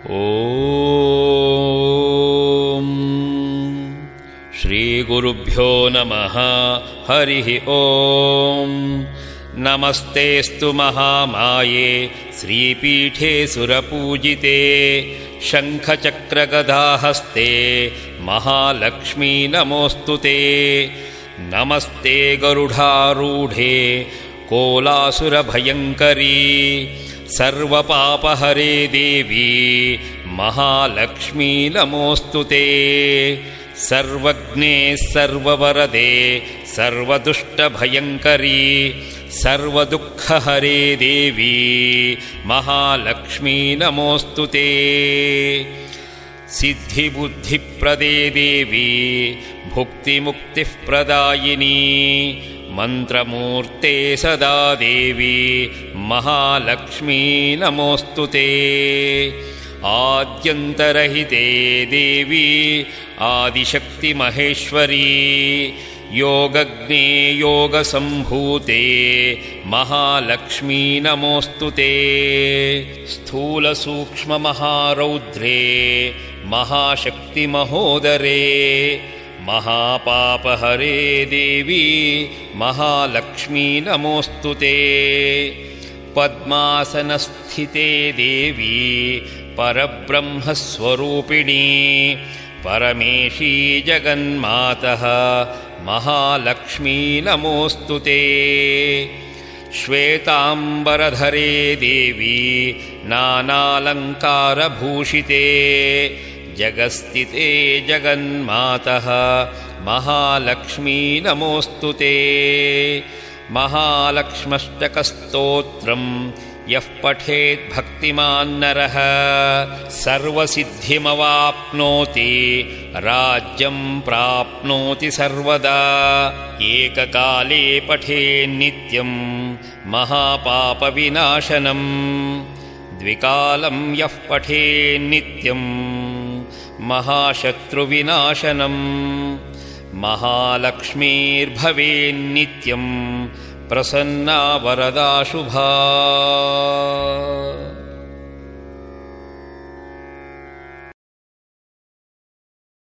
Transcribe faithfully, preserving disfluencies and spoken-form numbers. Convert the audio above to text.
ॐ श्रीगुरुभ्यो नमः। हरिः ॐ। नमस्तेऽस्तु महामाये श्रीपीठे सुरपूजिते शङ्खचक्रगदाहस्ते महालक्ष्मी नमोऽस्तु ते। नमस्ते गरुडारूढे कोलासुरभयङ्करी सर्वपापहरे देवी महालक्ष्मी नमोऽस्तु ते। सर्वज्ञे सर्ववरदे सर्वदुष्टभयङ्करी सर्वदुःखहरे देवी महालक्ष्मी नमोऽस्तु ते। सिद्धिबुद्धिप्रदे देवी भुक्तिमुक्तिः प्रदायिनी मन्त्रमूर्ते सदा देवी महालक्ष्मी नमोऽस्तु ते। आद्यन्तरहिते देवी आदिशक्तिमहेश्वरी योगज्ञे योगसम्भूते महालक्ष्मी नमोऽस्तु ते। स्थूलसूक्ष्ममहारौद्रे महाशक्तिमहोदरे महापापहरे देवी महालक्ष्मी नमोऽस्तु ते। पद्मासनस्थिते देवी परब्रह्मस्वरूपिणी परमेशी जगन्मातः महालक्ष्मी नमोऽस्तु ते। श्वेताम्बरधरे देवी नानालङ्कारभूषिते जगस्थिते जगन्मातः महालक्ष्मी नमोऽस्तु ते। महालक्ष्म्यष्टकस्तोत्रम् यः पठेत् भक्तिमान् नरः सर्वसिद्धिमवाप्नोति राज्यं प्राप्नोति सर्वदा। एककाले पठेन्नित्यं महापापविनाशनम् द्विकालं यः पठेन्नित्यं महाशत्रुविनाशनम् महालक्ष्मीर्भवेन्नित्यं प्रसन्ना वरदा शुभा।